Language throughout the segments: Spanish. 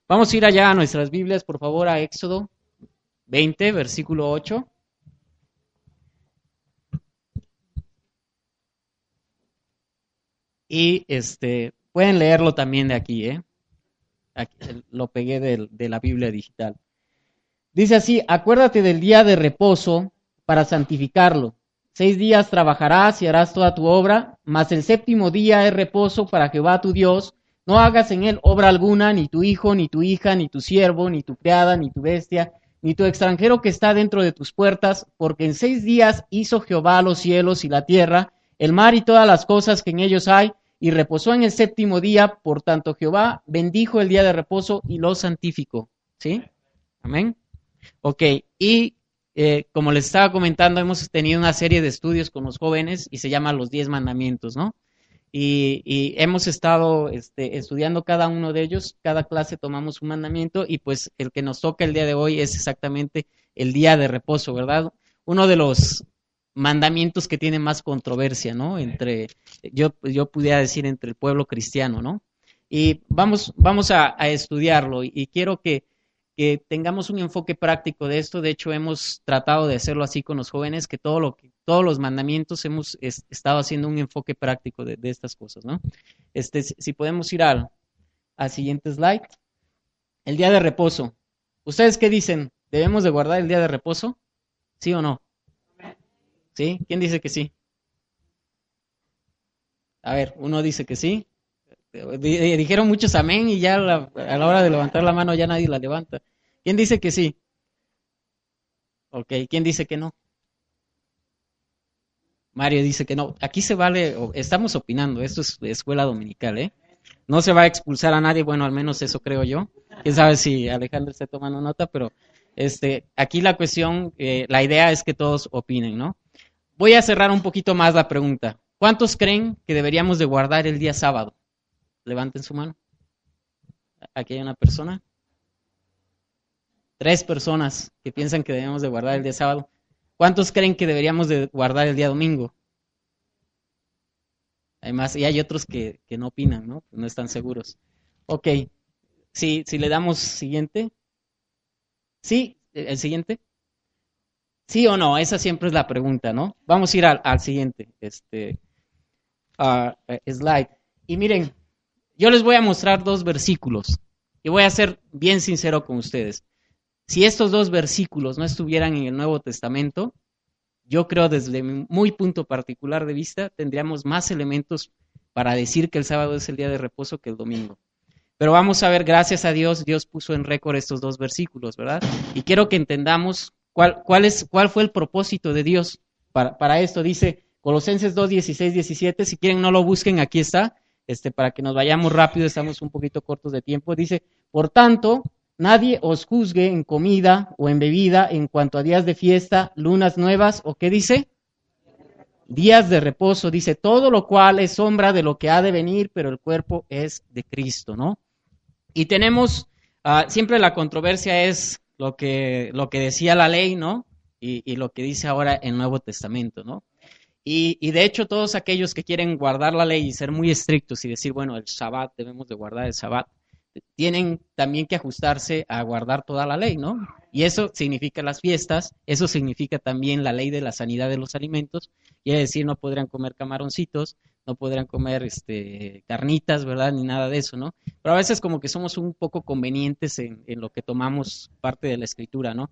Vamos a ir allá a nuestras Biblias, por favor, a Éxodo 20, versículo 8. Y pueden leerlo también de aquí, ¿eh? Aquí, lo pegué de la Biblia digital. Dice así: acuérdate del día de reposo para santificarlo. 6 días trabajarás y harás toda tu obra, mas el séptimo día es reposo para Jehová tu Dios. No hagas en él obra alguna, ni tu hijo, ni tu hija, ni tu siervo, ni tu criada, ni tu bestia, ni tu extranjero que está dentro de tus puertas, porque en 6 días hizo Jehová los cielos y la tierra, el mar y todas las cosas que en ellos hay, y reposó en el séptimo día. Por tanto Jehová bendijo el día de reposo y lo santificó. ¿Sí? Amén. Ok, y como les estaba comentando, hemos tenido una serie de estudios con los jóvenes y se llama Los 10 Mandamientos, ¿no? Y hemos estado estudiando cada uno de ellos, cada clase tomamos un mandamiento y pues el que nos toca el día de hoy es exactamente el día de reposo, ¿verdad? Uno de los mandamientos que tiene más controversia, ¿no? Yo pudiera decir entre el pueblo cristiano, ¿no? Y vamos a estudiarlo y quiero que tengamos un enfoque práctico de esto. De hecho, hemos tratado de hacerlo así con los jóvenes, que todos los mandamientos hemos estado haciendo un enfoque práctico de estas cosas, ¿no? Si podemos ir al siguiente slide. El día de reposo. ¿Ustedes qué dicen? ¿Debemos de guardar el día de reposo? ¿Sí o no? ¿Sí? ¿Quién dice que sí? A ver, uno dice que sí. Dijeron muchos amén y ya a la hora de levantar la mano ya nadie la levanta. ¿Quién dice que sí? Ok, ¿quién dice que no? Mario dice que no. Aquí se vale, estamos opinando, esto es escuela dominical, ¿eh? No se va a expulsar a nadie, bueno, al menos eso creo yo. Quién sabe si Alejandro está tomando nota, pero aquí la cuestión, la idea es que todos opinen, ¿no? Voy a cerrar un poquito más la pregunta. ¿Cuántos creen que deberíamos de guardar el día sábado? Levanten su mano. Aquí hay una persona. 3 personas que piensan que debemos de guardar el día sábado. ¿Cuántos creen que deberíamos de guardar el día domingo? Además, y hay otros que no opinan, ¿no? No están seguros. Ok, si le damos siguiente. Sí, el siguiente. ¿Sí o no? Esa siempre es la pregunta, ¿no? Vamos a ir al siguiente slide. Y miren, yo les voy a mostrar 2 versículos y voy a ser bien sincero con ustedes. Si estos 2 versículos no estuvieran en el Nuevo Testamento, yo creo desde mi muy punto particular de vista, tendríamos más elementos para decir que el sábado es el día de reposo que el domingo. Pero vamos a ver, gracias a Dios, Dios puso en récord estos 2 versículos, ¿verdad? Y quiero que entendamos cuál fue el propósito de Dios para esto. Dice Colosenses 2, 16, 17, si quieren no lo busquen, aquí está, para que nos vayamos rápido, estamos un poquito cortos de tiempo. Dice, por tanto, nadie os juzgue en comida o en bebida en cuanto a días de fiesta, lunas nuevas, o ¿qué dice? Días de reposo, dice, todo lo cual es sombra de lo que ha de venir, pero el cuerpo es de Cristo, ¿no? Y tenemos, siempre la controversia es lo que decía la ley, ¿no? Y lo que dice ahora el Nuevo Testamento, ¿no? Y de hecho todos aquellos que quieren guardar la ley y ser muy estrictos y decir, bueno, el Shabbat, debemos de guardar el Shabbat, tienen también que ajustarse a guardar toda la ley, ¿no? Y eso significa las fiestas, eso significa también la ley de la sanidad de los alimentos, quiere decir no podrían comer camaroncitos, no podrían comer carnitas, ¿verdad? Ni nada de eso, ¿no? Pero a veces como que somos un poco convenientes en lo que tomamos parte de la escritura, ¿no?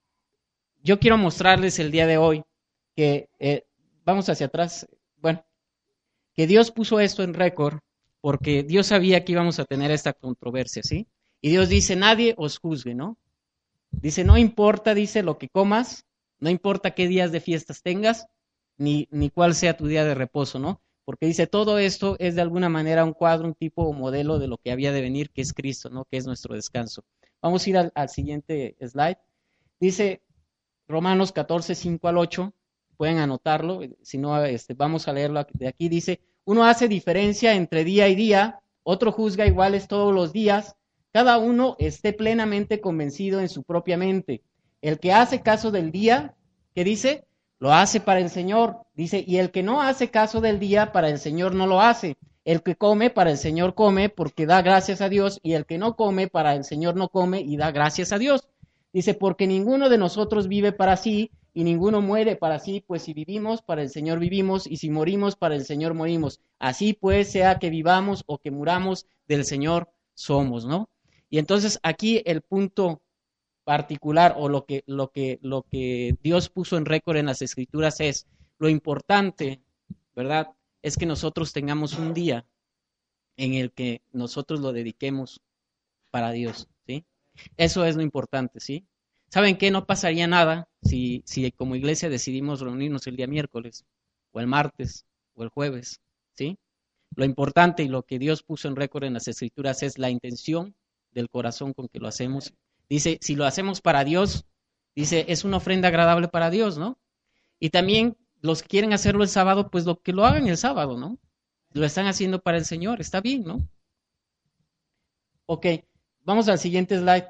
Yo quiero mostrarles el día de hoy que, vamos hacia atrás, bueno, que Dios puso esto en récord porque Dios sabía que íbamos a tener esta controversia, ¿sí? Y Dios dice, nadie os juzgue, ¿no? Dice, no importa, dice, lo que comas, no importa qué días de fiestas tengas, ni cuál sea tu día de reposo, ¿no? Porque dice, todo esto es de alguna manera un cuadro, un tipo o modelo de lo que había de venir, que es Cristo, ¿no? Que es nuestro descanso. Vamos a ir al siguiente slide. Dice Romanos 14, 5 al 8, pueden anotarlo, si no, vamos a leerlo de aquí. Dice, uno hace diferencia entre día y día, otro juzga iguales todos los días, cada uno esté plenamente convencido en su propia mente. El que hace caso del día, ¿qué dice? Lo hace para el Señor, dice, y el que no hace caso del día, para el Señor no lo hace. El que come, para el Señor come, porque da gracias a Dios, y el que no come, para el Señor no come y da gracias a Dios. Dice, porque ninguno de nosotros vive para sí, y ninguno muere para sí, pues si vivimos, para el Señor vivimos, y si morimos, para el Señor morimos. Así pues, sea que vivamos o que muramos, del Señor somos, ¿no? Y entonces aquí el punto particular o lo que Dios puso en récord en las Escrituras es lo importante, ¿verdad? Es que nosotros tengamos un día en el que nosotros lo dediquemos para Dios, ¿sí? Eso es lo importante, ¿sí? ¿Saben qué? No pasaría nada si como iglesia decidimos reunirnos el día miércoles, o el martes, o el jueves, ¿sí? Lo importante y lo que Dios puso en récord en las Escrituras es la intención del corazón con que lo hacemos. Dice, si lo hacemos para Dios, dice, es una ofrenda agradable para Dios, ¿no? Y también los que quieren hacerlo el sábado, pues lo que lo hagan el sábado, ¿no? Lo están haciendo para el Señor, está bien, ¿no? Ok, vamos al siguiente slide.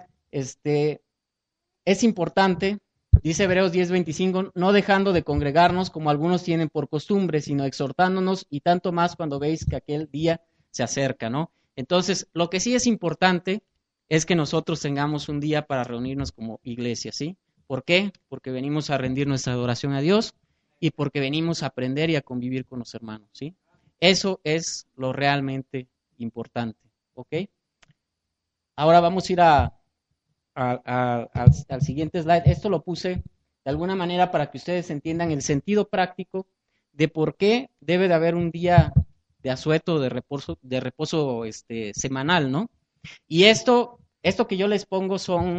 Es importante, dice Hebreos 10:25, no dejando de congregarnos como algunos tienen por costumbre, sino exhortándonos y tanto más cuando veis que aquel día se acerca, ¿no? Entonces, lo que sí es importante es que nosotros tengamos un día para reunirnos como iglesia, ¿sí? ¿Por qué? Porque venimos a rendir nuestra adoración a Dios y porque venimos a aprender y a convivir con los hermanos, ¿sí? Eso es lo realmente importante, ¿ok? Ahora vamos a ir al siguiente slide. Esto lo puse de alguna manera para que ustedes entiendan el sentido práctico de por qué debe de haber un día de asueto, de reposo semanal, ¿no? Y esto que yo les pongo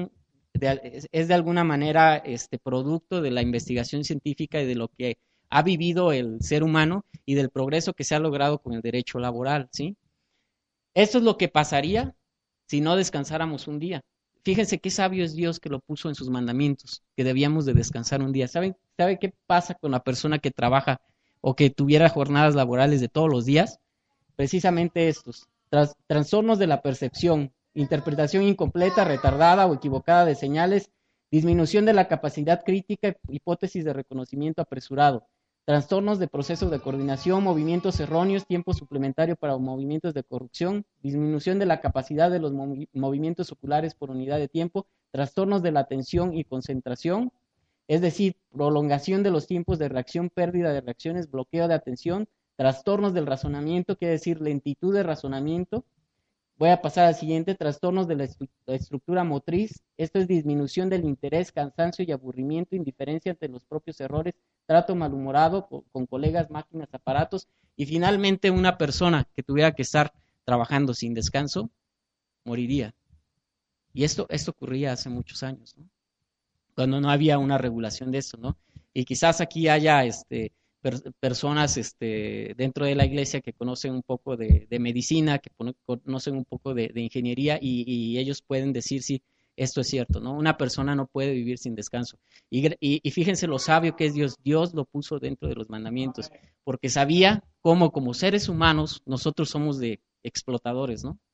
es de alguna manera producto de la investigación científica y de lo que ha vivido el ser humano y del progreso que se ha logrado con el derecho laboral, ¿sí? Esto es lo que pasaría si no descansáramos un día. Fíjense qué sabio es Dios que lo puso en sus mandamientos, que debíamos de descansar un día. ¿Sabe qué pasa con la persona que trabaja o que tuviera jornadas laborales de todos los días? Precisamente estos, trastornos de la percepción, interpretación incompleta, retardada o equivocada de señales, disminución de la capacidad crítica, hipótesis de reconocimiento apresurado, trastornos de procesos de coordinación, movimientos erróneos, tiempo suplementario para movimientos de corrupción, disminución de la capacidad de los movimientos oculares por unidad de tiempo, trastornos de la atención y concentración, es decir, prolongación de los tiempos de reacción, pérdida de reacciones, bloqueo de atención, trastornos del razonamiento, quiere decir lentitud de razonamiento. Voy a pasar al siguiente, trastornos de la estructura motriz. Esto es disminución del interés, cansancio y aburrimiento, indiferencia ante los propios errores, trato malhumorado con colegas, máquinas, aparatos. Y finalmente una persona que tuviera que estar trabajando sin descanso, moriría. Y esto ocurría hace muchos años, ¿no? Cuando no había una regulación de eso, ¿no? Y quizás aquí haya personas dentro de la iglesia que conocen un poco de medicina, que conocen un poco de ingeniería y ellos pueden decir si esto es cierto, ¿no? Una persona no puede vivir sin descanso. Y fíjense lo sabio que es Dios. Dios lo puso dentro de los mandamientos, porque sabía cómo como seres humanos nosotros somos de explotadores, ¿no?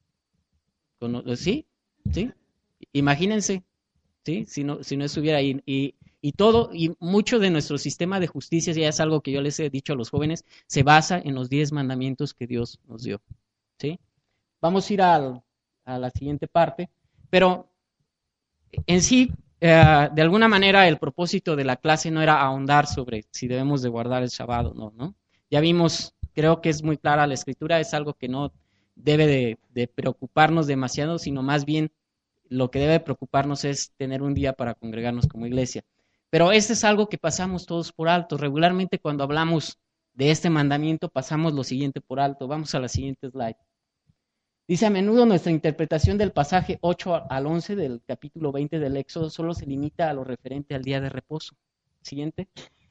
¿Sí? ¿Sí? Imagínense, ¿sí? Si no estuviera ahí. Y todo, y mucho de nuestro sistema de justicia, ya es algo que yo les he dicho a los jóvenes, se basa en los 10 mandamientos que Dios nos dio, ¿sí? Vamos a ir a la siguiente parte, pero en sí, de alguna manera, el propósito de la clase no era ahondar sobre si debemos de guardar el Shabbat o no, ¿no? Ya vimos, creo que es muy clara la Escritura, es algo que no debe de preocuparnos demasiado, sino más bien lo que debe preocuparnos es tener un día para congregarnos como iglesia. Pero este es algo que pasamos todos por alto. Regularmente cuando hablamos de este mandamiento pasamos lo siguiente por alto. Vamos a la siguiente slide. Dice, a menudo nuestra interpretación del pasaje 8 al 11 del capítulo 20 del Éxodo solo se limita a lo referente al día de reposo. Siguiente.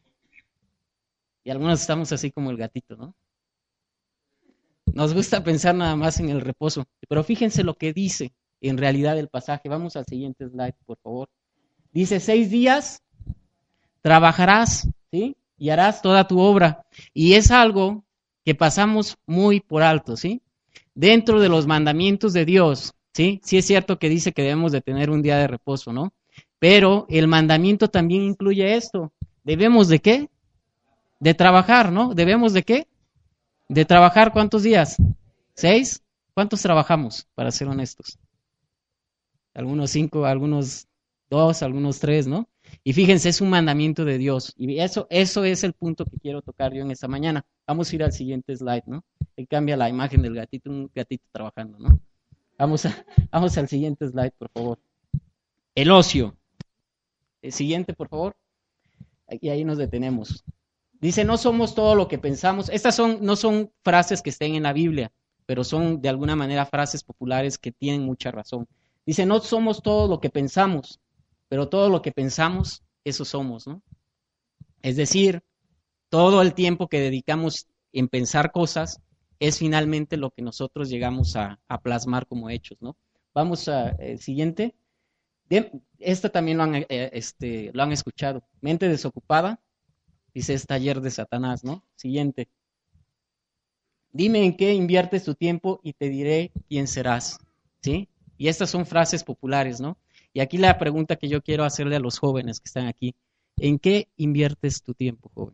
Y algunos estamos así como el gatito, ¿no? Nos gusta pensar nada más en el reposo. Pero fíjense lo que dice en realidad el pasaje. Vamos al siguiente slide, por favor. Dice, 6 días trabajarás, ¿sí? Y harás toda tu obra. Y es algo que pasamos muy por alto, ¿sí? Dentro de los mandamientos de Dios, ¿sí? Sí es cierto que dice que debemos de tener un día de reposo, ¿no? Pero el mandamiento también incluye esto. ¿Debemos de qué? De trabajar, ¿no? ¿Debemos de qué? De trabajar, ¿cuántos días? ¿6? ¿Cuántos trabajamos, para ser honestos? Algunos 5, algunos 2, algunos 3, ¿no? Y fíjense, es un mandamiento de Dios. Y eso es el punto que quiero tocar yo en esta mañana. Vamos a ir al siguiente slide, ¿no? Que cambia la imagen del gatito, un gatito trabajando, ¿no? Vamos al siguiente slide, por favor. El ocio. El siguiente, por favor. Y ahí nos detenemos. Dice, no somos todo lo que pensamos. Estas no son frases que estén en la Biblia, pero son de alguna manera frases populares que tienen mucha razón. Dice, no somos todo lo que pensamos, pero todo lo que pensamos, eso somos, ¿no? Es decir, todo el tiempo que dedicamos en pensar cosas es finalmente lo que nosotros llegamos a plasmar como hechos, ¿no? Vamos al siguiente. Esta también lo han escuchado. Mente desocupada, dice, es taller de Satanás, ¿no? Siguiente. Dime en qué inviertes tu tiempo y te diré quién serás, ¿sí? Y estas son frases populares, ¿no? Y aquí la pregunta que yo quiero hacerle a los jóvenes que están aquí, ¿en qué inviertes tu tiempo, joven?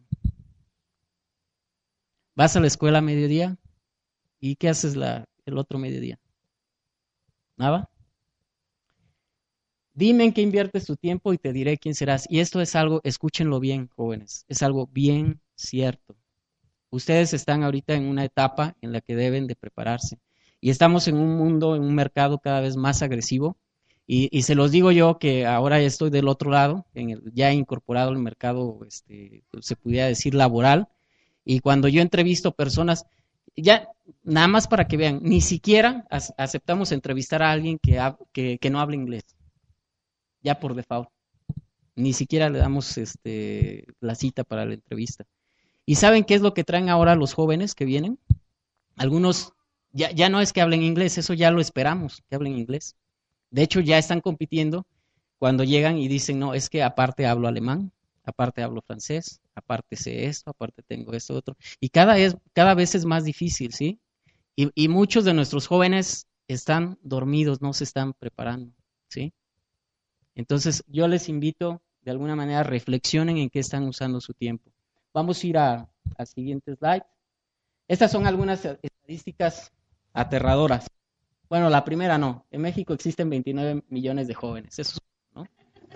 ¿Vas a la escuela a mediodía? ¿Y qué haces el otro mediodía? ¿Nada? Dime en qué inviertes tu tiempo y te diré quién serás. Y esto es algo, escúchenlo bien, jóvenes, es algo bien cierto. Ustedes están ahorita en una etapa en la que deben de prepararse. Y estamos en un mundo, en un mercado cada vez más agresivo. Y se los digo yo que ahora estoy del otro lado, ya he incorporado el mercado, se pudiera decir, laboral. Y cuando yo entrevisto personas, ya nada más para que vean, ni siquiera aceptamos entrevistar a alguien que no habla inglés, ya por default. Ni siquiera le damos la cita para la entrevista. ¿Y saben qué es lo que traen ahora los jóvenes que vienen? Algunos ya no es que hablen inglés, eso ya lo esperamos, que hablen inglés. De hecho, ya están compitiendo cuando llegan y dicen, no, es que aparte hablo alemán, aparte hablo francés, aparte sé esto, aparte tengo esto, otro. Y cada vez es más difícil, ¿sí? Y muchos de nuestros jóvenes están dormidos, no se están preparando, ¿sí? Entonces, yo les invito, de alguna manera, reflexionen en qué están usando su tiempo. Vamos a ir al siguiente slide. Estas son algunas estadísticas aterradoras. Bueno, la primera no. En México existen 29 millones de jóvenes. Eso, ¿no?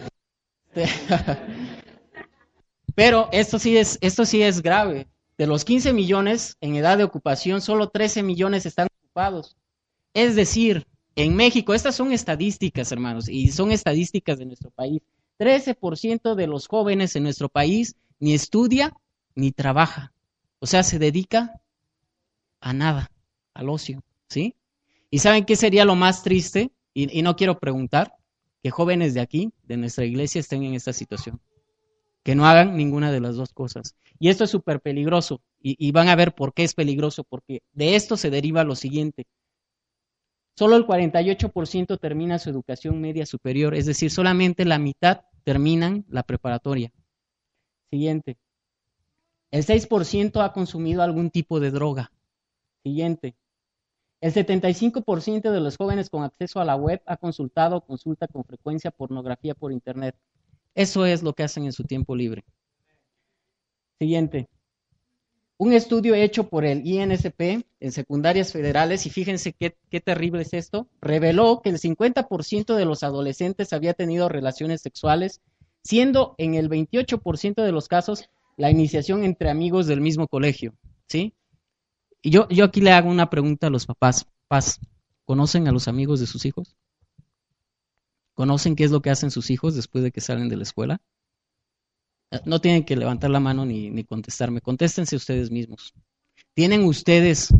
Pero esto sí es grave. De los 15 millones en edad de ocupación, solo 13 millones están ocupados. Es decir, en México, estas son estadísticas, hermanos, y son estadísticas de nuestro país. 13% de los jóvenes en nuestro país ni estudia ni trabaja. O sea, se dedica a nada, al ocio, ¿sí? ¿Y saben qué sería lo más triste? Y no quiero preguntar, que jóvenes de aquí, de nuestra iglesia, estén en esta situación. Que no hagan ninguna de las dos cosas. Y esto es súper peligroso. Y van a ver por qué es peligroso, porque de esto se deriva lo siguiente. Solo el 48% termina su educación media superior, es decir, solamente la mitad terminan la preparatoria. Siguiente. El 6% ha consumido algún tipo de droga. Siguiente. El 75% de los jóvenes con acceso a la web ha consultado o consulta con frecuencia pornografía por internet. Eso es lo que hacen en su tiempo libre. Siguiente. Un estudio hecho por el INSP en secundarias federales, y fíjense qué terrible es esto, reveló que el 50% de los adolescentes había tenido relaciones sexuales, siendo en el 28% de los casos la iniciación entre amigos del mismo colegio, ¿sí? Y yo aquí le hago una pregunta a los papás. Papás, ¿conocen a los amigos de sus hijos? ¿Conocen qué es lo que hacen sus hijos después de que salen de la escuela? No tienen que levantar la mano ni contestarme, contéstense ustedes mismos. ¿Tienen ustedes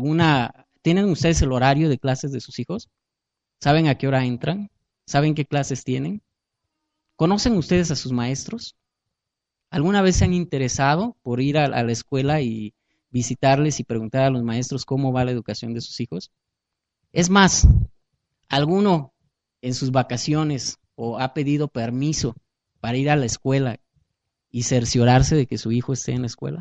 el horario de clases de sus hijos? ¿Saben a qué hora entran? ¿Saben qué clases tienen? ¿Conocen ustedes a sus maestros? ¿Alguna vez se han interesado por ir a la escuela y visitarles y preguntar a los maestros cómo va la educación de sus hijos? Es más, ¿alguno en sus vacaciones o ha pedido permiso para ir a la escuela y cerciorarse de que su hijo esté en la escuela?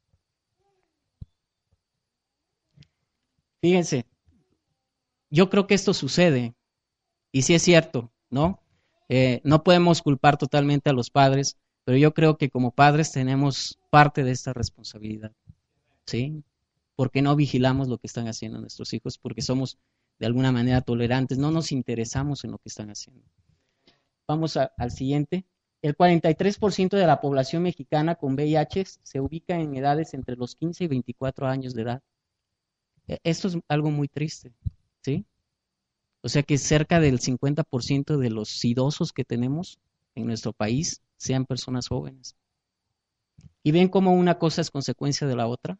Fíjense, yo creo que esto sucede, y sí es cierto, ¿no? No podemos culpar totalmente a los padres, pero yo creo que como padres tenemos parte de esta responsabilidad, ¿sí? porque no vigilamos lo que están haciendo nuestros hijos, porque somos de alguna manera tolerantes, no nos interesamos en lo que están haciendo. Vamos al siguiente. El 43% de la población mexicana con VIH se ubica en edades entre los 15 y 24 años de edad. Esto es algo muy triste, ¿sí? O sea que cerca del 50% de los idosos que tenemos en nuestro país sean personas jóvenes. ¿Y ven cómo una cosa es consecuencia de la otra?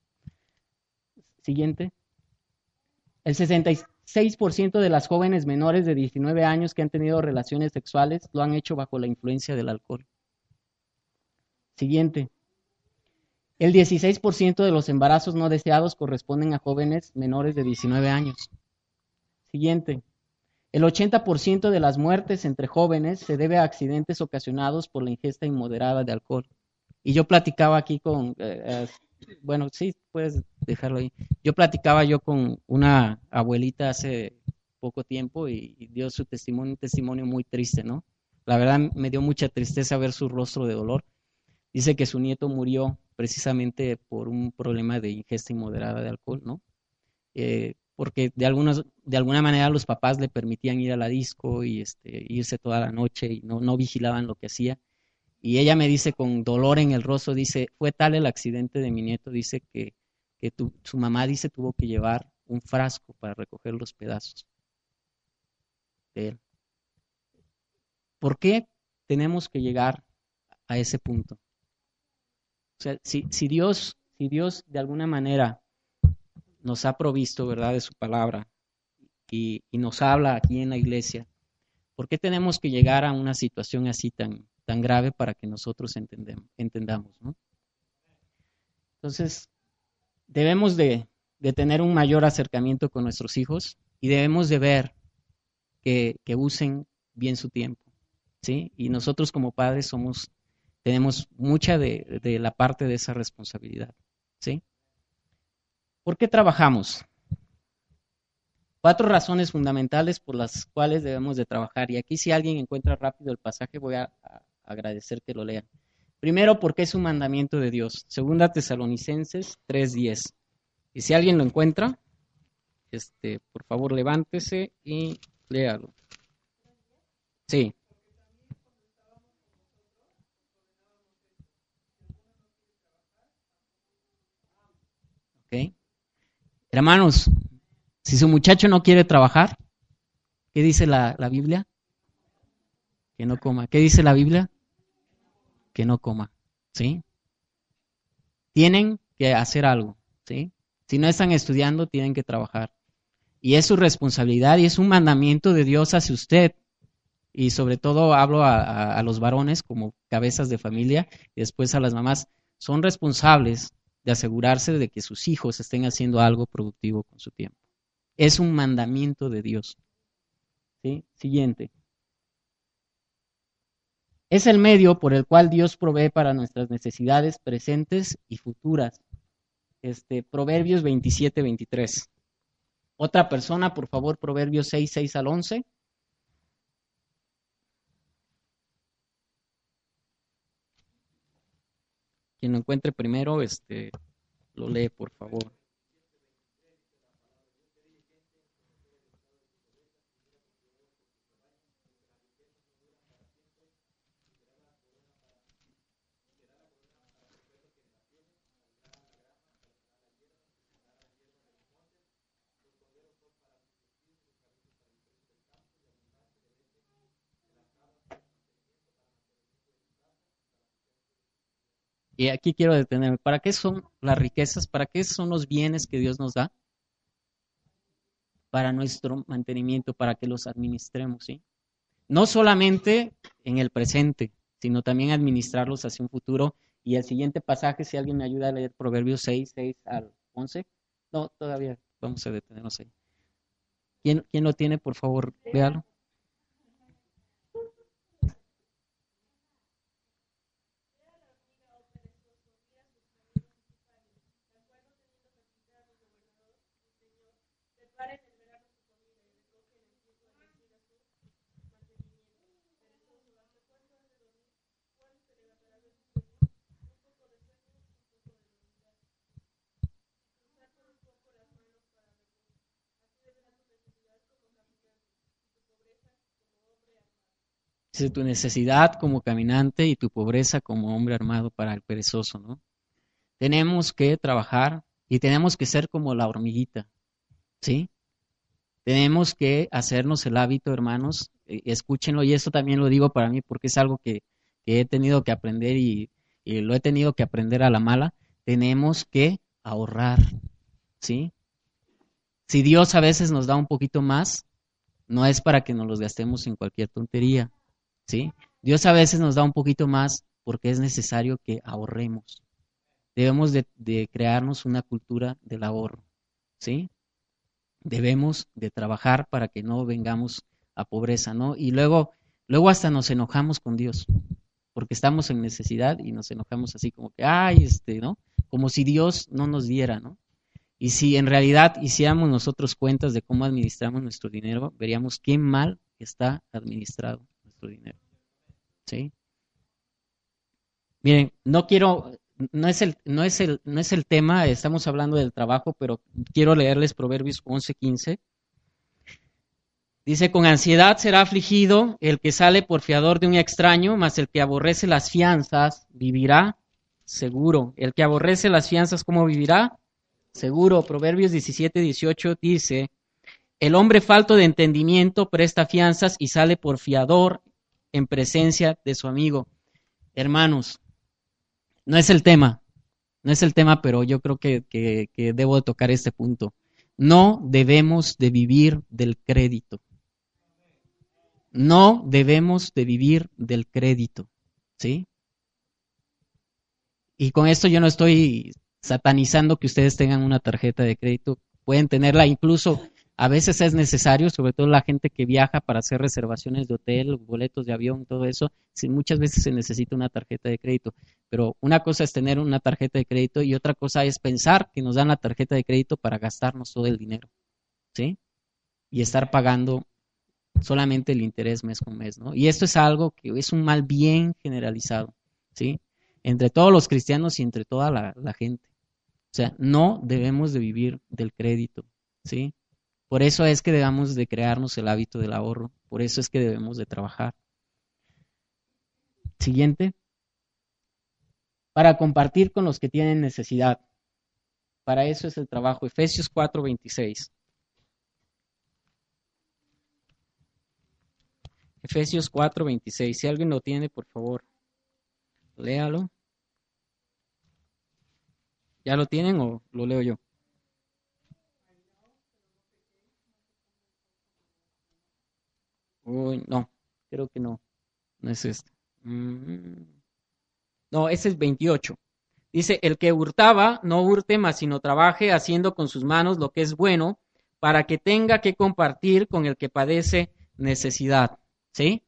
Siguiente. El 66% de las jóvenes menores de 19 años que han tenido relaciones sexuales lo han hecho bajo la influencia del alcohol. Siguiente. El 16% de los embarazos no deseados corresponden a jóvenes menores de 19 años. Siguiente. El 80% de las muertes entre jóvenes se debe a accidentes ocasionados por la ingesta inmoderada de alcohol. Y yo platicaba aquí con, bueno, sí, puedes dejarlo ahí. Yo platicaba con una abuelita hace poco tiempo y dio su testimonio, un testimonio muy triste, ¿no? La verdad me dio mucha tristeza ver su rostro de dolor. Dice que su nieto murió precisamente por un problema de ingesta inmoderada de alcohol, ¿no? Porque de alguna manera los papás le permitían ir a la disco y irse toda la noche y no vigilaban lo que hacía. Y ella me dice con dolor en el rostro, dice, fue tal el accidente de mi nieto, dice que su mamá, dice, tuvo que llevar un frasco para recoger los pedazos de él. ¿Por qué tenemos que llegar a ese punto? O sea, si Dios de alguna manera nos ha provisto, ¿verdad?, de su palabra y nos habla aquí en la iglesia, ¿por qué tenemos que llegar a una situación así tan grave para que nosotros entendamos, ¿no? Entonces, debemos de tener un mayor acercamiento con nuestros hijos y debemos de ver que usen bien su tiempo, ¿sí? Y nosotros como padres tenemos mucha de la parte de esa responsabilidad, ¿sí? ¿Por qué trabajamos? 4 razones fundamentales por las cuales debemos de trabajar. Y aquí si alguien encuentra rápido el pasaje, voy a agradecer que lo lean. Primero, porque es un mandamiento de Dios. Segunda Tesalonicenses 3:10. Y si alguien lo encuentra, por favor levántese y léalo. Sí. Ok. Hermanos, si su muchacho no quiere trabajar, ¿qué dice la Biblia? Que no coma. ¿Qué dice la Biblia? Que no coma. ¿Sí? Tienen que hacer algo. ¿Sí? Si no están estudiando, tienen que trabajar. Y es su responsabilidad y es un mandamiento de Dios hacia usted. Y sobre todo hablo a los varones como cabezas de familia y después a las mamás. Son responsables de asegurarse de que sus hijos estén haciendo algo productivo con su tiempo. Es un mandamiento de Dios. ¿Sí? Siguiente. Es el medio por el cual Dios provee para nuestras necesidades presentes y futuras. Proverbios 27:23. Otra persona, por favor, Proverbios 6:6 al 11. Quien lo encuentre primero, lo lee, por favor. Y aquí quiero detenerme. ¿Para qué son las riquezas? ¿Para qué son los bienes que Dios nos da? Para nuestro mantenimiento, para que los administremos, ¿sí? No solamente en el presente, sino también administrarlos hacia un futuro. Y el siguiente pasaje, si alguien me ayuda a leer Proverbios 6:6 al 11. No, todavía vamos a detenernos ahí. ¿Quién lo tiene? Por favor, véalo. Dice tu necesidad como caminante y tu pobreza como hombre armado para el perezoso, ¿no? Tenemos que trabajar y tenemos que ser como la hormiguita, ¿sí? Tenemos que hacernos el hábito, hermanos, escúchenlo, y esto también lo digo para mí porque es algo que he tenido que aprender y lo he tenido que aprender a la mala. Tenemos que ahorrar, ¿sí? Si Dios a veces nos da un poquito más, no es para que nos los gastemos en cualquier tontería, ¿sí? Dios a veces nos da un poquito más porque es necesario que ahorremos. Debemos de crearnos una cultura del ahorro, ¿sí? Debemos de trabajar para que no vengamos a pobreza, ¿no? Y luego hasta nos enojamos con Dios, porque estamos en necesidad y nos enojamos así como que, ay, ¿no? Como si Dios no nos diera, ¿no? Y si en realidad hiciéramos nosotros cuentas de cómo administramos nuestro dinero, veríamos qué mal está administrado nuestro dinero, ¿sí? Miren, no es el tema, estamos hablando del trabajo, pero quiero leerles Proverbios 11:15. Dice, con ansiedad será afligido el que sale por fiador de un extraño, mas el que aborrece las fianzas vivirá seguro. El que aborrece las fianzas, ¿cómo vivirá? Seguro. Proverbios 17:18 dice, el hombre falto de entendimiento presta fianzas y sale por fiador en presencia de su amigo. Hermanos, no es el tema, pero yo creo que debo de tocar este punto. No debemos de vivir del crédito. No debemos de vivir del crédito, ¿sí? Y con esto yo no estoy satanizando que ustedes tengan una tarjeta de crédito. Pueden tenerla, incluso a veces es necesario, sobre todo la gente que viaja para hacer reservaciones de hotel, boletos de avión, todo eso, muchas veces se necesita una tarjeta de crédito. Pero una cosa es tener una tarjeta de crédito y otra cosa es pensar que nos dan la tarjeta de crédito para gastarnos todo el dinero, ¿sí? Y estar pagando solamente el interés mes con mes, ¿no? Y esto es algo que es un mal bien generalizado, ¿sí? Entre todos los cristianos y entre toda la gente. O sea, no debemos de vivir del crédito, ¿sí? Por eso es que debemos de crearnos el hábito del ahorro, por eso es que debemos de trabajar. Siguiente. Para compartir con los que tienen necesidad. Para eso es el trabajo. Efesios 4:26. Efesios 4:26. Si alguien lo tiene, por favor, léalo. ¿Ya lo tienen o lo leo yo? Uy, no, creo que no. No es este. No, ese es 28. Dice, el que hurtaba, no hurte, mas sino trabaje haciendo con sus manos lo que es bueno, para que tenga que compartir con el que padece necesidad. ¿Sí?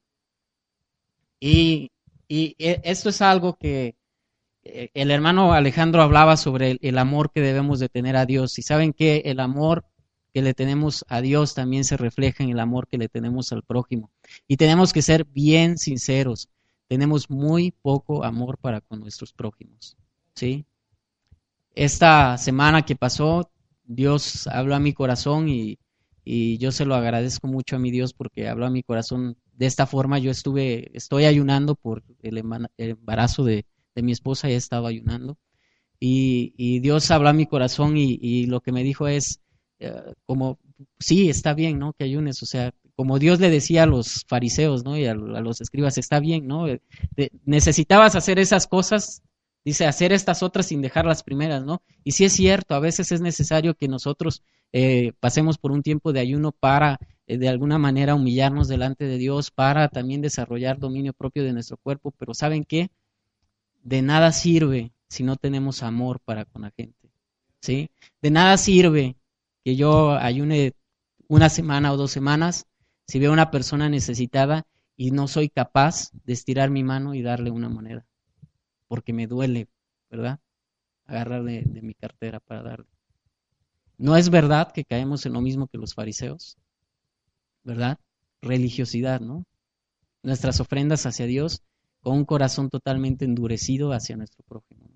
Y esto es algo que el hermano Alejandro hablaba sobre el amor que debemos de tener a Dios. Y saben que el amor que le tenemos a Dios también se refleja en el amor que le tenemos al prójimo. Y tenemos que ser bien sinceros. Tenemos muy poco amor para con nuestros prójimos, ¿sí? Esta semana que pasó, Dios habló a mi corazón y yo se lo agradezco mucho a mi Dios porque habló a mi corazón de esta forma. Estoy ayunando por el embarazo de mi esposa, ya estaba ayunando. Y Dios habló a mi corazón y lo que me dijo es, como, sí, está bien, ¿no? Que ayunes, o sea, como Dios le decía a los fariseos, ¿no? Y a los escribas, está bien, ¿no? Necesitabas hacer esas cosas, dice, hacer estas otras sin dejar las primeras, ¿no? Y sí es cierto, a veces es necesario que nosotros pasemos por un tiempo de ayuno para, de alguna manera, humillarnos delante de Dios, para también desarrollar dominio propio de nuestro cuerpo, pero ¿saben qué? De nada sirve si no tenemos amor para con la gente, ¿sí? De nada sirve que yo ayune una semana o 2 semanas si veo a una persona necesitada y no soy capaz de estirar mi mano y darle una moneda, porque me duele, ¿verdad? Agarrarle de mi cartera para darle. ¿No es verdad que caemos en lo mismo que los fariseos? ¿Verdad? Religiosidad, ¿no? Nuestras ofrendas hacia Dios con un corazón totalmente endurecido hacia nuestro prójimo.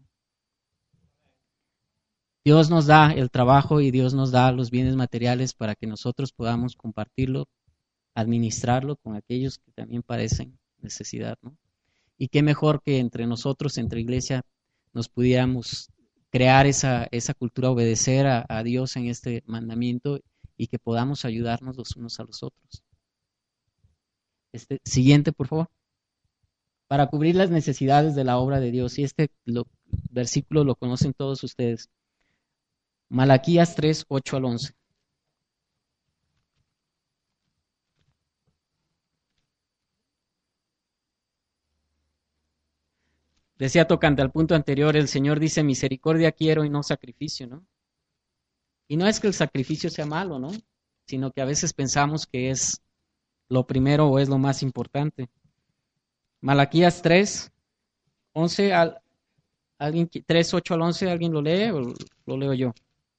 Dios nos da el trabajo y Dios nos da los bienes materiales para que nosotros podamos compartirlo, administrarlo con aquellos que también padecen necesidad, ¿no? Y qué mejor que entre nosotros, entre iglesia, nos pudiéramos crear esa cultura, obedecer a Dios en este mandamiento y que podamos ayudarnos los unos a los otros. Siguiente, por favor. Para cubrir las necesidades de la obra de Dios. Y versículo lo conocen todos ustedes. Malaquías 3, 8 al 11. Decía tocante al punto anterior, el Señor dice, misericordia quiero y no sacrificio, ¿no? Y no es que el sacrificio sea malo, ¿no? Sino que a veces pensamos que es lo primero o es lo más importante. Malaquías 3, 11, 3, 8 al 11, ¿alguien lo lee o lo leo yo?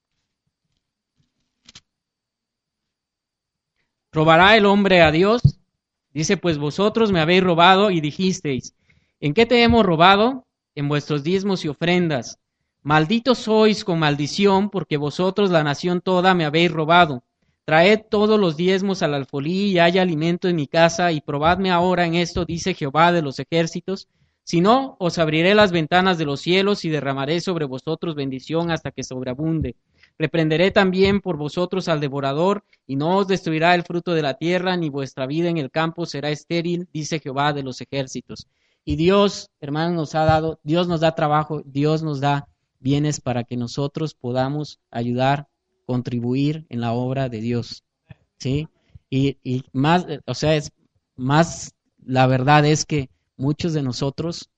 ¿Robará el hombre a Dios? Dice, pues vosotros me habéis robado y dijisteis, ¿en qué te hemos robado? En vuestros diezmos y ofrendas. Malditos sois con maldición, porque vosotros la nación toda me habéis robado. Traed todos los diezmos al alfolí y haya alimento en mi casa, y probadme ahora en esto, dice Jehová de los ejércitos. Si no, os abriré las ventanas de los cielos y derramaré sobre vosotros bendición hasta que sobreabunde. Reprenderé también por vosotros al devorador, y no os destruirá el fruto de la tierra, ni vuestra vida en el campo será estéril, dice Jehová de los ejércitos. Y Dios, hermanos, nos ha dado, Dios nos da trabajo, Dios nos da bienes para que nosotros podamos ayudar, contribuir en la obra de Dios, ¿sí? Y más, o sea, es más, la verdad es que muchos de nosotros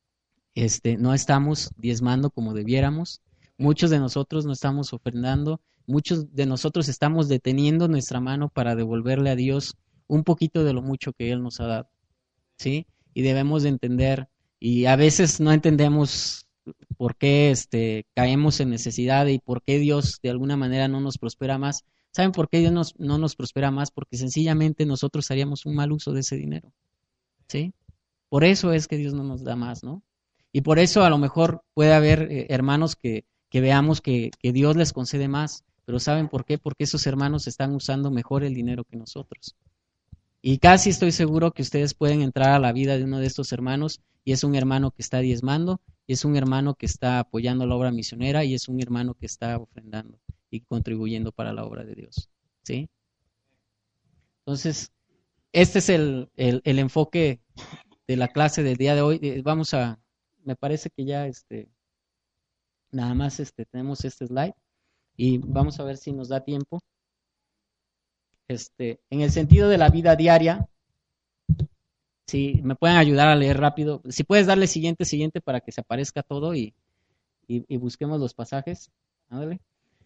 no estamos diezmando como debiéramos, muchos de nosotros no estamos ofrendando, muchos de nosotros estamos deteniendo nuestra mano para devolverle a Dios un poquito de lo mucho que Él nos ha dado, ¿sí? Y debemos de entender, y a veces no entendemos por qué caemos en necesidad y por qué Dios de alguna manera no nos prospera más. ¿Saben por qué Dios no nos prospera más? Porque sencillamente nosotros haríamos un mal uso de ese dinero, ¿sí? Por eso es que Dios no nos da más, ¿no? Y por eso a lo mejor puede haber hermanos que veamos que Dios les concede más, pero ¿saben por qué? Porque esos hermanos están usando mejor el dinero que nosotros. Y casi estoy seguro que ustedes pueden entrar a la vida de uno de estos hermanos y es un hermano que está diezmando, y es un hermano que está apoyando la obra misionera y es un hermano que está ofrendando y contribuyendo para la obra de Dios, ¿sí? Entonces, este es el enfoque de la clase del día de hoy. Me parece que ya nada más tenemos este slide y vamos a ver si nos da tiempo. En el sentido de la vida diaria, si me pueden ayudar a leer rápido, si puedes darle siguiente para que se aparezca todo y busquemos los pasajes. Ándale.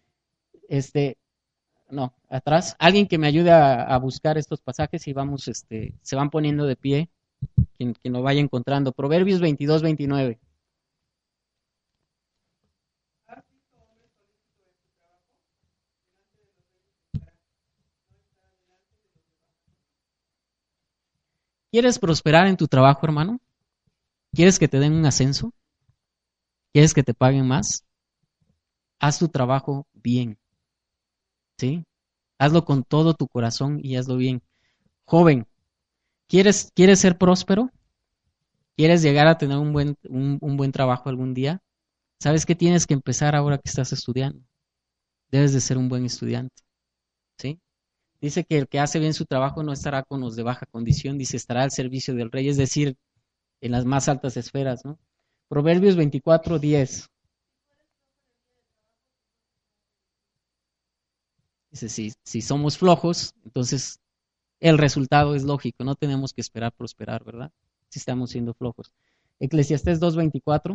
No, atrás, alguien que me ayude a buscar estos pasajes y vamos, se van poniendo de pie, quien lo vaya encontrando. Proverbios 22, 29. ¿Quieres prosperar en tu trabajo, hermano? ¿Quieres que te den un ascenso? ¿Quieres que te paguen más? Haz tu trabajo bien, ¿sí? Hazlo con todo tu corazón y hazlo bien. Joven, ¿quieres ser próspero? ¿Quieres llegar a tener un buen trabajo algún día? ¿Sabes qué tienes que empezar ahora que estás estudiando? Debes de ser un buen estudiante, ¿sí? Dice que el que hace bien su trabajo no estará con los de baja condición, dice estará al servicio del rey, es decir, en las más altas esferas, ¿no? Proverbios 24, 10. Dice, si somos flojos, entonces el resultado es lógico, no tenemos que esperar prosperar, ¿verdad? Si estamos siendo flojos. Eclesiastés 2:24.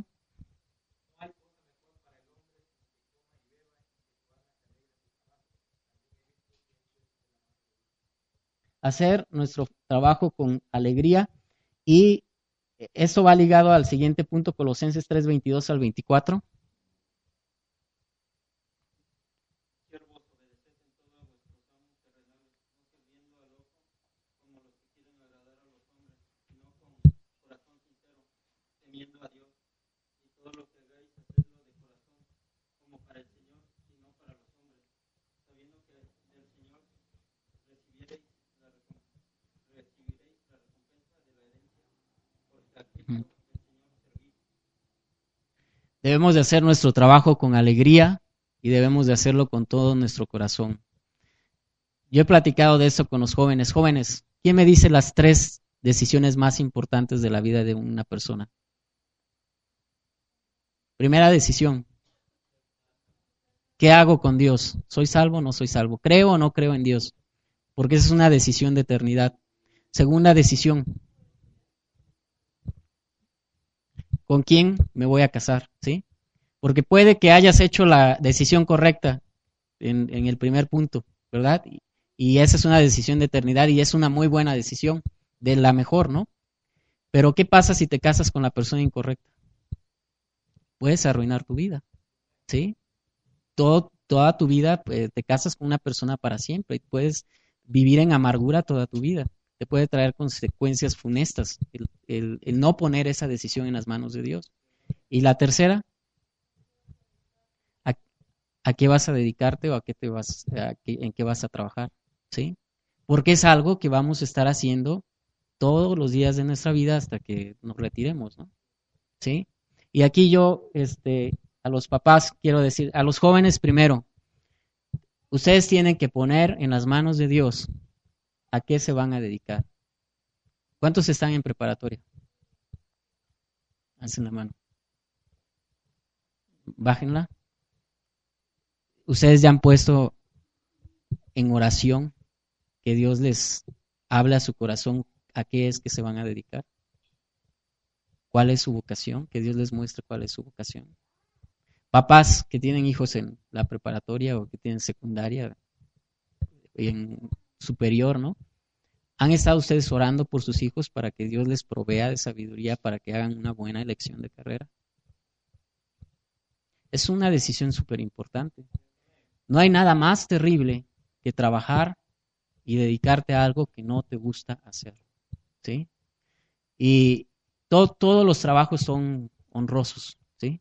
Hacer nuestro trabajo con alegría y eso va ligado al siguiente punto, Colosenses 3:22 al 24. Debemos de hacer nuestro trabajo con alegría y debemos de hacerlo con todo nuestro corazón. Yo he platicado de eso con los jóvenes. Jóvenes, ¿quién me dice las 3 decisiones más importantes de la vida de una persona? Primera decisión, ¿qué hago con Dios? ¿Soy salvo o no soy salvo? ¿Creo o no creo en Dios? Porque esa es una decisión de eternidad. Segunda decisión, ¿con quién me voy a casar? ¿Sí? Porque puede que hayas hecho la decisión correcta en el primer punto, ¿verdad? Y esa es una decisión de eternidad y es una muy buena decisión, de la mejor, ¿no? Pero ¿qué pasa si te casas con la persona incorrecta? Puedes arruinar tu vida, ¿sí? Toda tu vida te casas con una persona para siempre y puedes vivir en amargura toda tu vida. Te puede traer consecuencias funestas el no poner esa decisión en las manos de Dios. Y la tercera, ¿a, a qué vas a dedicarte o en qué vas a trabajar? ¿Sí? Porque es algo que vamos a estar haciendo todos los días de nuestra vida hasta que nos retiremos, ¿no? ¿Sí? Y aquí yo, a los papás quiero decir, a los jóvenes primero, ustedes tienen que poner en las manos de Dios a qué se van a dedicar. ¿Cuántos están en preparatoria? Hacen la mano. Bájenla. Ustedes ya han puesto en oración que Dios les hable a su corazón a qué es que se van a dedicar. ¿Cuál es su vocación? Que Dios les muestre cuál es su vocación. Papás que tienen hijos en la preparatoria o que tienen secundaria, en superior, ¿no? ¿Han estado ustedes orando por sus hijos para que Dios les provea de sabiduría para que hagan una buena elección de carrera? Es una decisión súper importante. No hay nada más terrible que trabajar y dedicarte a algo que no te gusta hacer, ¿sí? Y todos los trabajos son honrosos, ¿sí?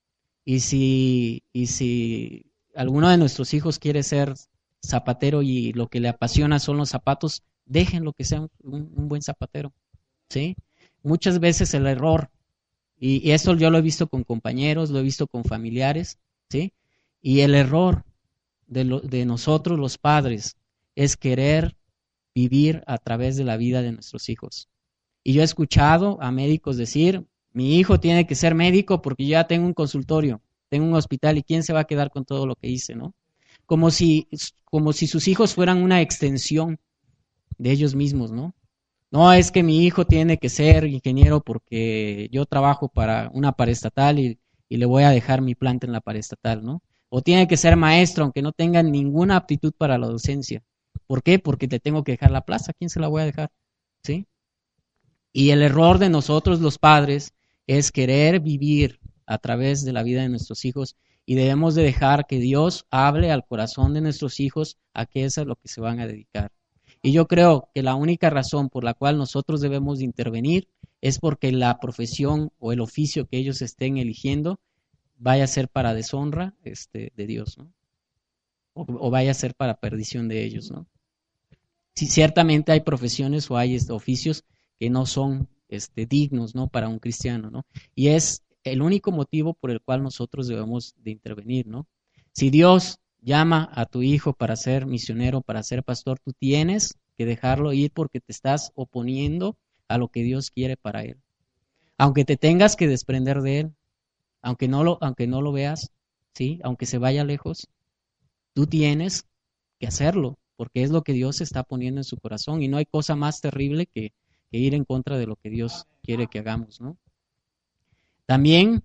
Y si alguno de nuestros hijos quiere ser zapatero y lo que le apasiona son los zapatos, déjenlo que sea un buen zapatero, ¿sí? Muchas veces el error, y esto yo lo he visto con compañeros, lo he visto con familiares, ¿sí? Y el error de nosotros los padres es querer vivir a través de la vida de nuestros hijos. Y yo he escuchado a médicos decir, mi hijo tiene que ser médico porque yo ya tengo un consultorio, tengo un hospital y quién se va a quedar con todo lo que hice, ¿no? Como si sus hijos fueran una extensión de ellos mismos, ¿no? No, es que mi hijo tiene que ser ingeniero porque yo trabajo para una paraestatal y le voy a dejar mi planta en la paraestatal, ¿no? O tiene que ser maestro aunque no tenga ninguna aptitud para la docencia. ¿Por qué? Porque te tengo que dejar la plaza. ¿A quién se la voy a dejar? ¿Sí? Y el error de nosotros los padres es querer vivir a través de la vida de nuestros hijos y debemos de dejar que Dios hable al corazón de nuestros hijos a qué es a lo que se van a dedicar. Y yo creo que la única razón por la cual nosotros debemos de intervenir es porque la profesión o el oficio que ellos estén eligiendo vaya a ser para deshonra de Dios, ¿no? O vaya a ser para perdición de ellos, ¿no? Sí, ciertamente hay profesiones o hay oficios que no son dignos, ¿no? Para un cristiano, ¿no? Y es el único motivo por el cual nosotros debemos de intervenir, ¿no? Si Dios llama a tu hijo para ser misionero, para ser pastor, tú tienes que dejarlo ir porque te estás oponiendo a lo que Dios quiere para él. Aunque te tengas que desprender de él, aunque no lo veas, ¿sí? Aunque se vaya lejos, tú tienes que hacerlo, porque es lo que Dios está poniendo en su corazón y no hay cosa más terrible que ir en contra de lo que Dios quiere que hagamos, ¿no? También,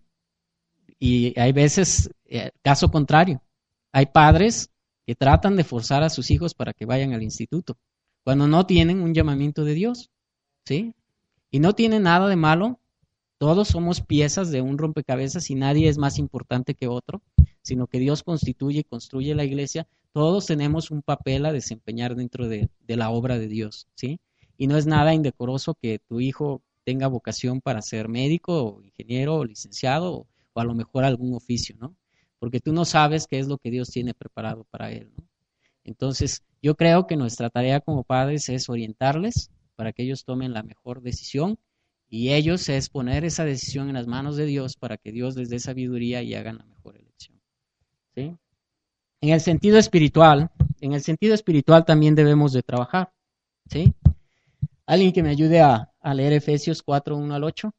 y hay veces, caso contrario, hay padres que tratan de forzar a sus hijos para que vayan al instituto, cuando no tienen un llamamiento de Dios, ¿sí? Y no tiene nada de malo, todos somos piezas de un rompecabezas y nadie es más importante que otro, sino que Dios constituye y construye la iglesia. Todos tenemos un papel a desempeñar dentro de la obra de Dios, ¿sí? Y no es nada indecoroso que tu hijo tenga vocación para ser médico o ingeniero o licenciado o a lo mejor algún oficio, ¿no? Porque tú no sabes qué es lo que Dios tiene preparado para él, ¿no? Entonces, yo creo que nuestra tarea como padres es orientarles para que ellos tomen la mejor decisión Y ellos es poner esa decisión en las manos de Dios para que Dios les dé sabiduría y hagan la mejor elección. ¿Sí? En el sentido espiritual también debemos de trabajar. ¿Sí? Alguien que me ayude a leer Efesios 4, 1 al 8.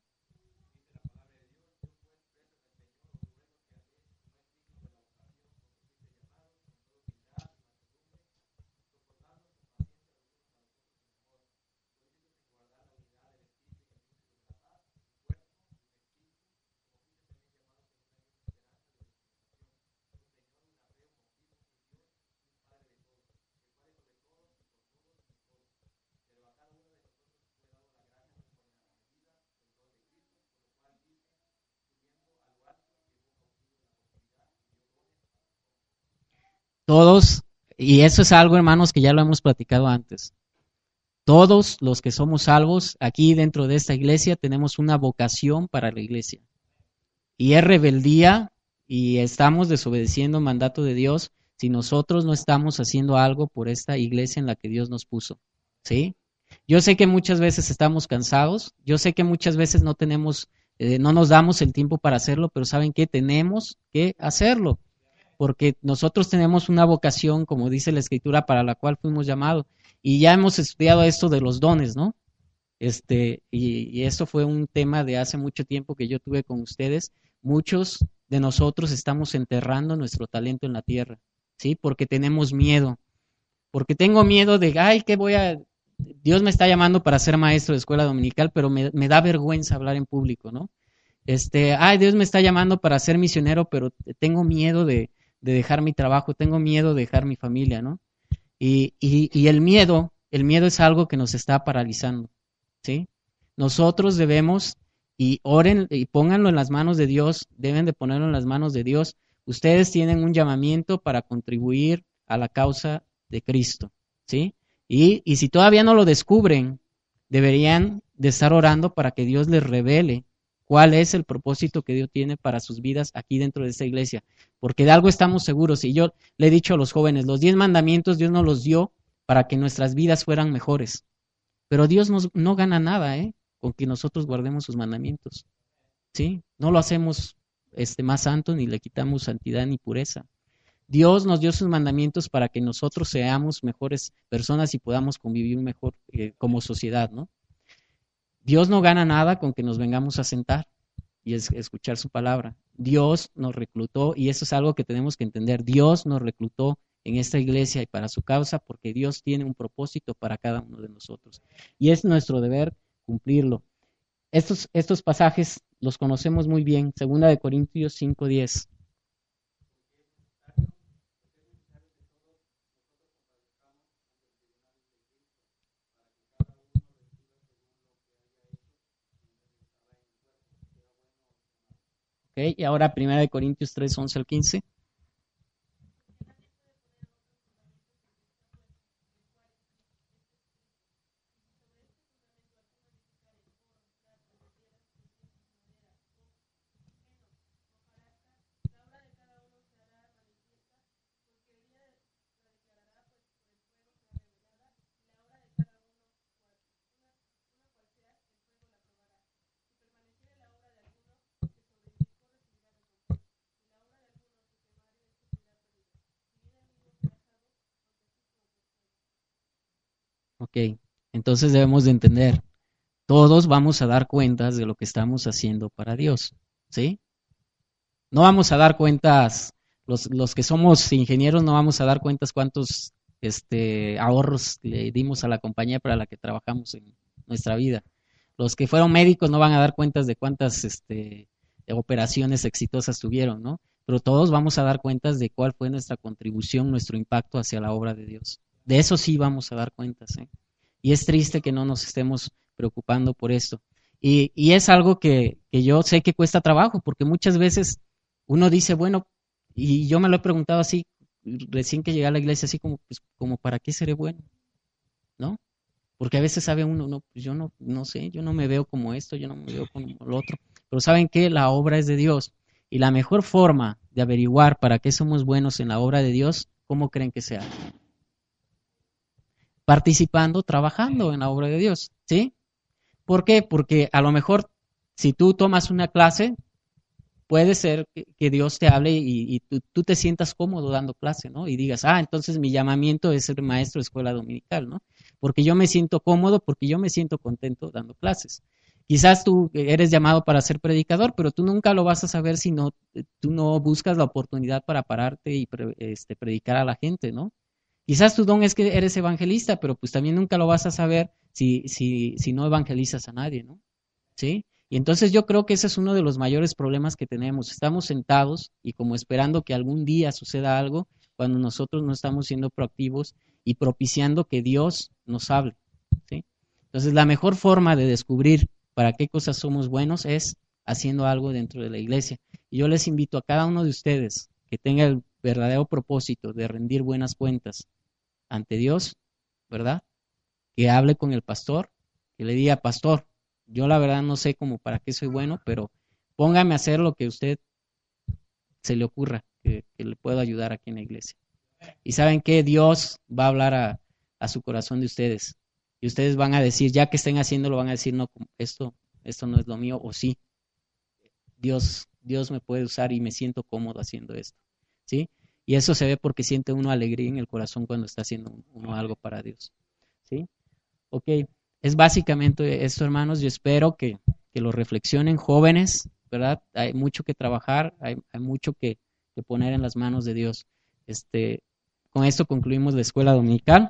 Todos, y eso es algo, hermanos, que ya lo hemos platicado antes. Todos los que somos salvos aquí dentro de esta iglesia tenemos una vocación para la iglesia. Y es rebeldía y estamos desobedeciendo el mandato de Dios si nosotros no estamos haciendo algo por esta iglesia en la que Dios nos puso. ¿Sí? Yo sé que muchas veces estamos cansados, yo sé que muchas veces no tenemos, no nos damos el tiempo para hacerlo, pero ¿saben qué? Tenemos que hacerlo, porque nosotros tenemos una vocación, como dice la Escritura, para la cual fuimos llamados. Y ya hemos estudiado esto de los dones, ¿no? Y esto fue un tema de hace mucho tiempo que yo tuve con ustedes. Muchos de nosotros estamos enterrando nuestro talento en la tierra, ¿sí? Porque tenemos miedo, porque tengo miedo de, ay, ¿qué voy a...? Dios me está llamando para ser maestro de escuela dominical, pero me da vergüenza hablar en público, ¿no? Ay, Dios me está llamando para ser misionero, pero tengo miedo de dejar mi trabajo, tengo miedo de dejar mi familia, ¿no? Y el miedo es algo que nos está paralizando, ¿sí? Nosotros debemos, y oren y pónganlo en las manos de Dios, deben de ponerlo en las manos de Dios. Ustedes tienen un llamamiento para contribuir a la causa de Cristo, ¿sí? Y si todavía no lo descubren, deberían de estar orando para que Dios les revele cuál es el propósito que Dios tiene para sus vidas aquí dentro de esta iglesia, porque de algo estamos seguros. Y yo le he dicho a los jóvenes, los 10 mandamientos Dios nos los dio para que nuestras vidas fueran mejores, pero Dios no gana nada, con que nosotros guardemos sus mandamientos, ¿sí? No lo hacemos más santo, ni le quitamos santidad ni pureza. Dios nos dio sus mandamientos para que nosotros seamos mejores personas y podamos convivir mejor como sociedad, ¿no? Dios no gana nada con que nos vengamos a sentar y escuchar su palabra. Dios nos reclutó, y eso es algo que tenemos que entender. Dios nos reclutó en esta iglesia y para su causa, porque Dios tiene un propósito para cada uno de nosotros. Y es nuestro deber cumplirlo. Estos pasajes los conocemos muy bien. 2 Corintios 5:10. ¿Okay? Y ahora 1 Corintios 3:11 al 15. Ok, entonces debemos de entender, todos vamos a dar cuentas de lo que estamos haciendo para Dios, ¿sí? No vamos a dar cuentas, los que somos ingenieros no vamos a dar cuentas cuántos ahorros le dimos a la compañía para la que trabajamos en nuestra vida. Los que fueron médicos no van a dar cuentas de cuántas operaciones exitosas tuvieron, ¿no? Pero todos vamos a dar cuentas de cuál fue nuestra contribución, nuestro impacto hacia la obra de Dios. De eso sí vamos a dar cuentas, ¿eh? Y es triste que no nos estemos preocupando por esto. Y es algo que yo sé que cuesta trabajo, porque muchas veces uno dice, bueno, y yo me lo he preguntado así, recién que llegué a la iglesia, así como, pues, como ¿para qué seré bueno? ¿No? Porque a veces sabe uno, no, pues yo no sé, yo no me veo como esto, yo no me veo como lo otro. Pero ¿saben qué? La obra es de Dios. Y la mejor forma de averiguar para qué somos buenos en la obra de Dios, ¿cómo creen que sea? Participando, trabajando en la obra de Dios, ¿sí? ¿Por qué? Porque a lo mejor si tú tomas una clase, puede ser que Dios te hable y tú te sientas cómodo dando clase, ¿no? Y digas, entonces mi llamamiento es ser maestro de escuela dominical, ¿no? Porque yo me siento cómodo, porque yo me siento contento dando clases. Quizás tú eres llamado para ser predicador, pero tú nunca lo vas a saber si no, tú no buscas la oportunidad para pararte y predicar a la gente, ¿no? Quizás tu don es que eres evangelista, pero pues también nunca lo vas a saber si no evangelizas a nadie, ¿no? ¿Sí? Y entonces yo creo que ese es uno de los mayores problemas que tenemos. Estamos sentados y como esperando que algún día suceda algo cuando nosotros no estamos siendo proactivos y propiciando que Dios nos hable, ¿sí? Entonces la mejor forma de descubrir para qué cosas somos buenos es haciendo algo dentro de la iglesia. Y yo les invito a cada uno de ustedes que tenga el verdadero propósito de rendir buenas cuentas ante Dios, ¿verdad? Que hable con el pastor, que le diga, pastor, yo la verdad no sé cómo para qué soy bueno, pero póngame a hacer lo que a usted se le ocurra, que le puedo ayudar aquí en la iglesia. Y saben que Dios va a hablar a su corazón de ustedes. Y ustedes van a decir, ya que estén haciéndolo, van a decir, no, esto no es lo mío, o sí, Dios me puede usar y me siento cómodo haciendo esto, ¿sí? Y eso se ve porque siente uno alegría en el corazón cuando está haciendo uno algo para Dios, ¿sí? Ok, es básicamente esto, hermanos. Yo espero que lo reflexionen jóvenes, ¿verdad? Hay mucho que trabajar, hay mucho que poner en las manos de Dios. Con esto concluimos la escuela dominical.